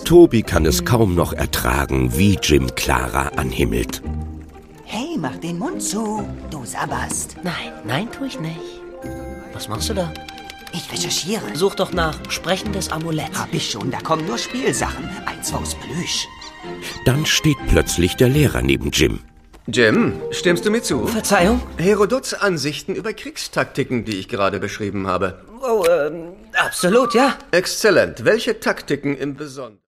Tobi kann es kaum noch ertragen, wie Jim Clara anhimmelt. Hey, mach den Mund zu, du sabberst. Nein, tu ich nicht. Was machst du da? Ich recherchiere. Such doch nach sprechendes Amulett. Hab ich schon, da kommen nur Spielsachen. Eins aus Plüsch. Dann steht plötzlich der Lehrer neben Jim. Jim, stimmst du mir zu? Verzeihung? Herodots Ansichten über Kriegstaktiken, die ich gerade beschrieben habe. Oh, absolut, ja. Exzellent. Welche Taktiken im Besonderen?